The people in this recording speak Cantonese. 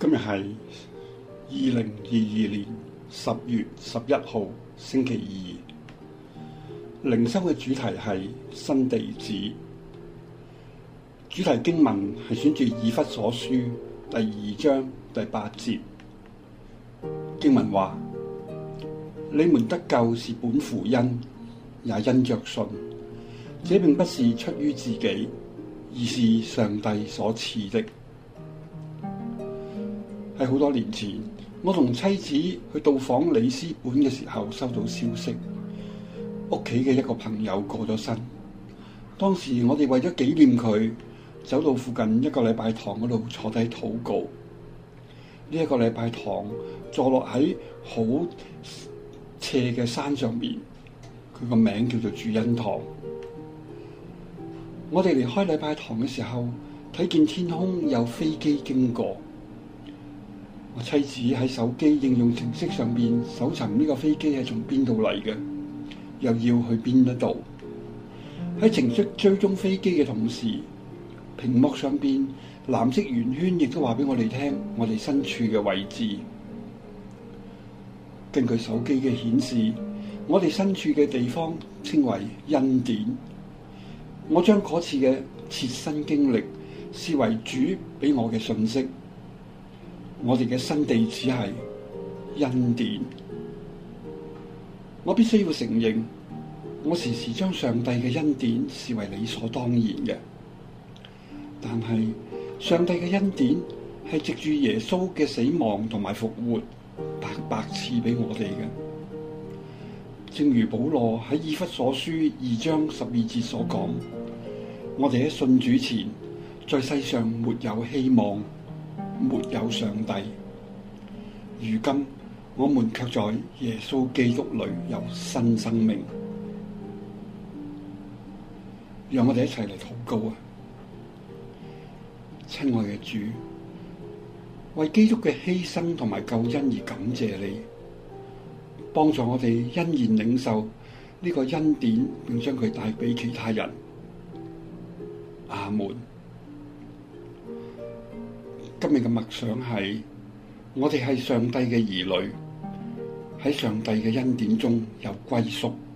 今日係2022年10月11號星期二，靈修嘅主題係新地址。主題經文係選自以弗所書第2章第8節。經文話：你們得救是本乎恩，也因着信。這並不是出於自己，而是上帝所賜的。喺好多年前，我同妻子去到訪里斯本嘅時候，收到消息，屋企嘅一個朋友過咗身。當時我哋為咗紀念佢，走到附近一個禮拜堂嗰度坐低禱告。呢一個禮拜堂坐落喺好斜嘅山上面，佢個名叫做主恩堂。我哋離開禮拜堂嘅時候，睇見天空有飛機經過。我妻子喺手機應用程式上邊搜尋呢個飛機係從邊度嚟嘅，又要去邊一度。喺程式追蹤飛機嘅同時，屏幕上邊藍色圓圈亦都話俾我哋聽我哋身處嘅位置。根據手機嘅顯示，我哋身處嘅地方稱為恩典。我將嗰次嘅切身經歷視為主俾我嘅訊息。我哋嘅新地址係恩典。我必須要承認，我時時將上帝嘅恩典視為理所當然嘅。但係上帝嘅恩典係藉住耶穌嘅死亡同埋復活，白白賜俾我哋嘅。正如保羅喺以弗所書2章12節所講，我哋喺信主前，在世上沒有希望，沒有上帝。如今我們卻在耶穌基督裏有新生命。讓我哋一齊嚟禱告啊！親愛嘅主，為基督嘅犧牲同埋救恩而感謝你，幫助我哋欣然領受呢個恩典，並將佢帶俾其他人。阿門。今日嘅默想係：我哋係上帝嘅兒女，喺上帝嘅恩典中有歸宿。